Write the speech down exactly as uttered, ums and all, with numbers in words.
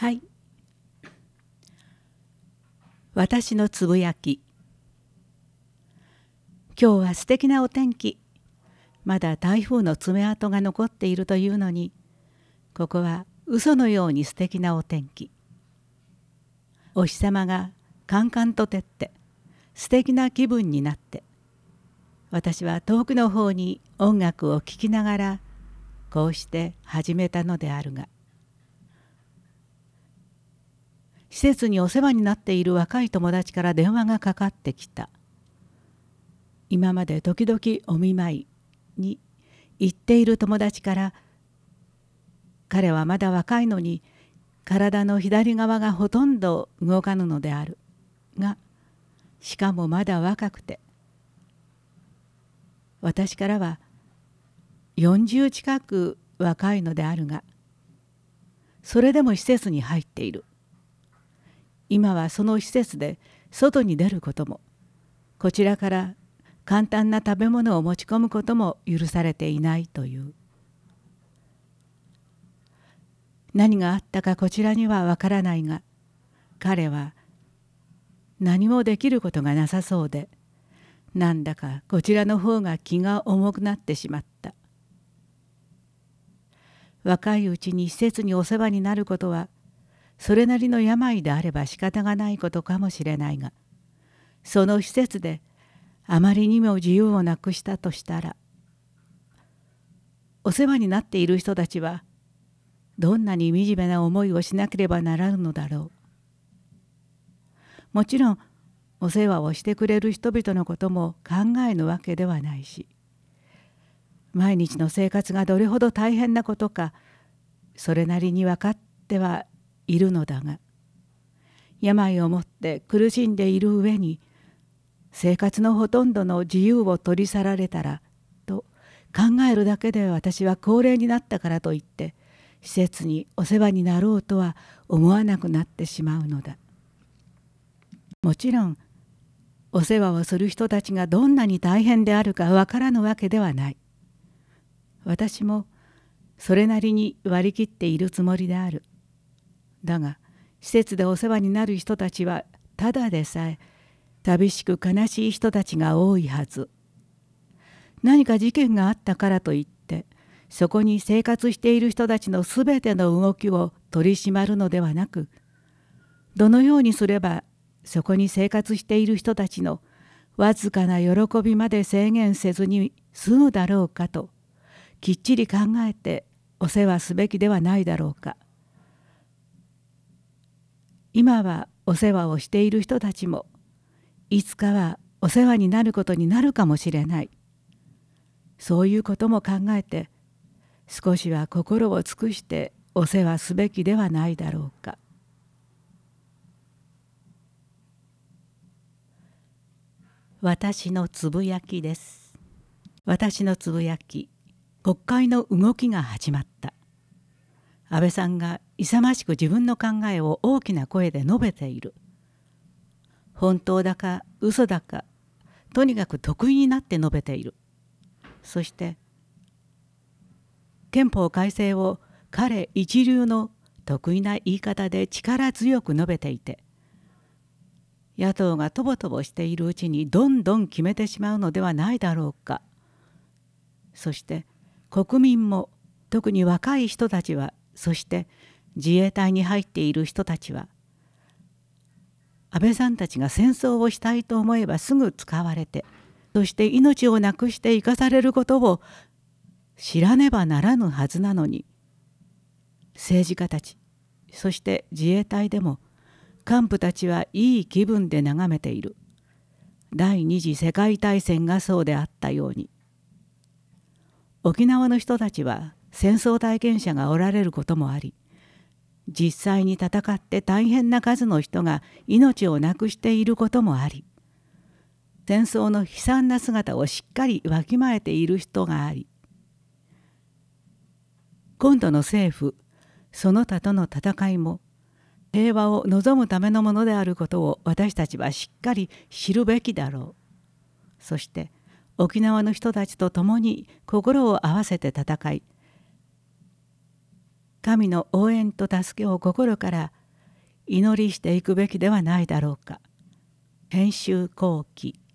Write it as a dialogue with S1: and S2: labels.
S1: はい。私のつぶやき。今日は素敵なお天気。まだ台風の爪痕が残っているというのに、ここは嘘のように素敵なお天気。お日様がカンカンと照って素敵な気分になって、私は遠くの方に音楽を聴きながらこうして始めたのであるが、施設にお世話になっている若い友達から電話がかかってきた。今まで時々お見舞いに行っている友達から、彼はまだ若いのに体の左側がほとんど動かぬのであるが、しかもまだ若くて、私からはよんじゅう近く若いのであるが、それでも施設に入っている。今はその施設で外に出ることも、こちらから簡単な食べ物を持ち込むことも許されていないという。何があったかこちらにはわからないが、彼は何もできることがなさそうで、なんだかこちらの方が気が重くなってしまった。若いうちに施設にお世話になることは、それなりの病であれば仕方がないことかもしれないが、その施設であまりにも自由をなくしたとしたら、お世話になっている人たちはどんなに惨めな思いをしなければならぬのだろう。もちろんお世話をしてくれる人々のことも考えぬわけではないし、毎日の生活がどれほど大変なことかそれなりに分かってはいるのだが、病をもって苦しんでいる上に生活のほとんどの自由を取り去られたらと考えるだけで、私は高齢になったからといって施設にお世話になろうとは思わなくなってしまうのだ。もちろんお世話をする人たちがどんなに大変であるかわからぬわけではない。私もそれなりに割り切っているつもりである。だが施設でお世話になる人たちはただでさえ寂しく悲しい人たちが多いはず。何か事件があったからといってそこに生活している人たちのすべての動きを取り締まるのではなく、どのようにすればそこに生活している人たちのわずかな喜びまで制限せずに済むだろうかときっちり考えてお世話すべきではないだろうか。今はお世話をしている人たちもいつかはお世話になることになるかもしれない。そういうことも考えて少しは心を尽くしてお世話すべきではないだろうか。私のつぶやきです。私のつぶやき。国会の動きが始まった。安倍さんが勇ましく自分の考えを大きな声で述べている。本当だか嘘だか、とにかく得意になって述べている。そして憲法改正を彼一流の得意な言い方で力強く述べていて、野党がとぼとぼしているうちにどんどん決めてしまうのではないだろうか。そして国民も、特に若い人たちは、そして自衛隊に入っている人たちは、安倍さんたちが戦争をしたいと思えばすぐ使われて、そして命をなくして生かされることを知らねばならぬはずなのに、政治家たち、そして自衛隊でも幹部たちはいい気分で眺めている。第二次世界大戦がそうであったように。沖縄の人たちは戦争体験者がおられることもあり、実際に戦って大変な数の人が命をなくしていることもあり、戦争の悲惨な姿をしっかりわきまえている人があり、今度の政府その他との戦いも平和を望むためのものであることを私たちはしっかり知るべきだろう。そして沖縄の人たちと共に心を合わせて戦い、 神の応援と助けを心から祈りしていくべきではないだろうか。編集後期